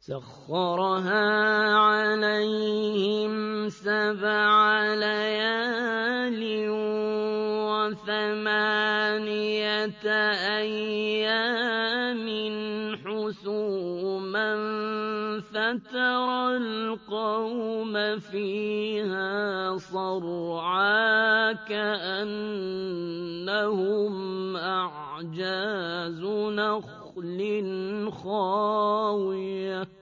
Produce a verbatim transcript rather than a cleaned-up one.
سخرها عليهم سبع ليال وثمانية أيام حسوما فترى القوم فيها صرعى كأنهم أعجاز نخل خاوية